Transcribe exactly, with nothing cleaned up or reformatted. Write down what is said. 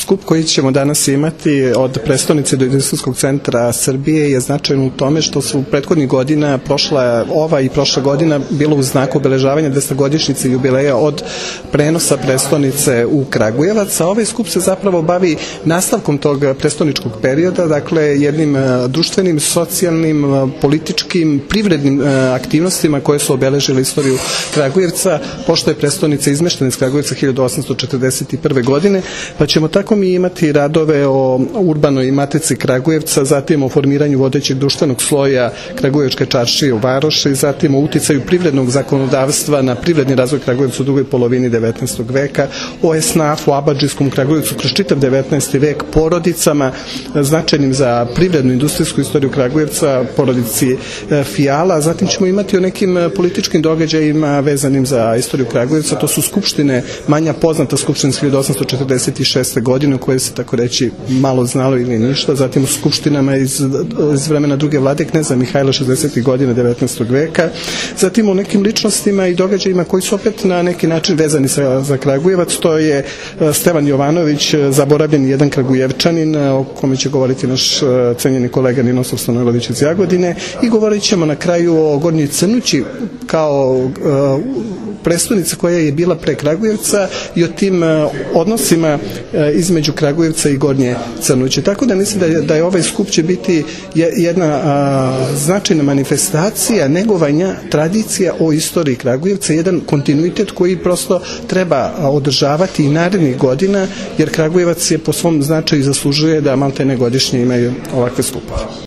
Skup koji ćemo danas imati od prestonice do Industrijskog centra Srbije je značajan u tome što su u prethodnih godina, prošla, ova i prošla godina, bilo u znaku obeležavanja dvesetogodišnjice jubileja od prenosa prestonice u Kragujevac, a ovaj skup se zapravo bavi nastavkom tog prestoničkog perioda, dakle jednim društvenim, socijalnim, političkim, privrednim aktivnostima koje su obeležile istoriju Kragujevca, pošto je prestonica izmeštena iz Kragujevca hiljadu osamsto četrdeset prve. godine, pa ćemo tako mi imati radove o urbanoj matici Kragujevca, zatim o formiranju vodećeg društvenog sloja Kragujevačke čaršije u Varoši, zatim o uticaju privrednog zakonodavstva na privredni razvoj Kragujevca u drugoj polovini devetnaestog veka, o esnafu, abadžijskom Kragujevcu kroz čitav devetnaesti vek, porodicama značajnim za privrednu industrijsku istoriju Kragujevca, porodici Fijala, zatim ćemo imati o nekim političkim događajima vezanim za istoriju Kragujevca, to su skupštine, manja poznata skupština iz hiljadu osamsto četrdeset šeste. godine, u kojoj se tako reći malo znalo ili ništa, zatim u skupštinama iz, iz vremena druge vlade kneza Mihajla šezdesetih godina devetnaestog veka, zatim u nekim ličnostima i događajima koji su opet na neki način vezani sa, za Kragujevac, to je Stevan Jovanović, zaboravljen jedan Kragujevčanin, o kome će govoriti naš cenjeni kolega Ninoslav Stanojlović iz Jagodine, i govorit ćemo na kraju o Gornjoj Crnući kao prestonice koja je bila pre Kragujevca i o tim odnosima između Kragujevca i Gornje Crnuće. Tako da mislim da je, da je ovaj skup će biti jedna a, značajna manifestacija negovanja tradicija o istoriji Kragujevca, jedan kontinuitet koji prosto treba održavati i narednih godina, jer Kragujevac je po svom značaju zaslužuje da maltene godišnje imaju ovakve skupove.